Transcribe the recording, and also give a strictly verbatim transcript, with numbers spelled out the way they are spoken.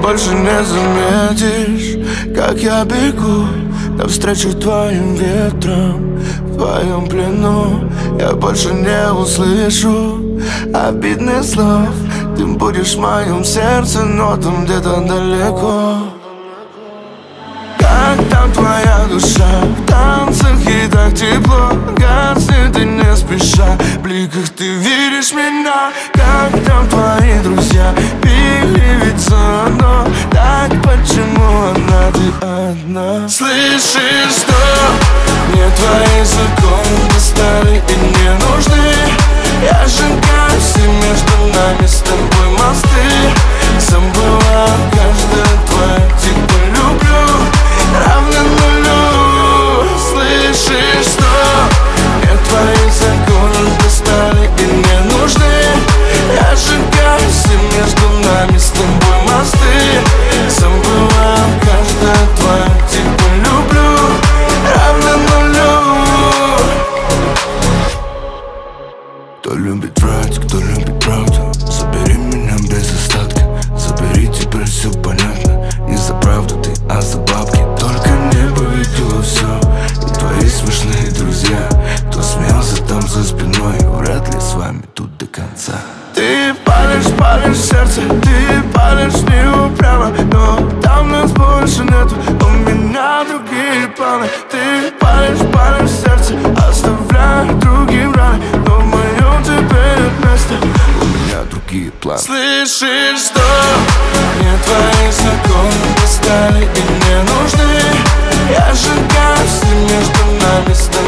больше не заметишь, как я бегу навстречу твоим ветрам. В твоем плену я больше не услышу обидных слов. Ты будешь в моем сердце, но там где-то далеко. Как там твоя душа? В танцах и так тепло. Гаснет и не спеша, в бликах ты видишь меня. Как там твои друзья? Пили ведь заодно. Так почему одна ты одна? Слышишь, что мне твои законы достали и не нужны. Я сжигаю все между нами с тобой мосты. Забыла каждое твое типа люблю равно нулю. Слышишь, что мне твои законы достали и не нужны. Я сжигаю все между нами с тобой мосты. Забыла каждое твое типа люблю равно нулю. Кто любит врать, кто любит правду, забери меня без остатка. Забери, теперь все понятно. Не за правду ты, а за бабки. Только небо видело все. И твои смешные друзья, кто смеялся там за спиной, вряд ли с вами тут до конца. Ты палишь, палишь сердце, ты палишь не упрямо. Но там нас больше нету, у меня другие планы. Ты палишь, палишь сердце, оставляя другим раны. Но в моем теперь нет места, у меня другие планы. Слышишь, что мне твои законы достали и не нужны. Я сжигаю все между нами с тобой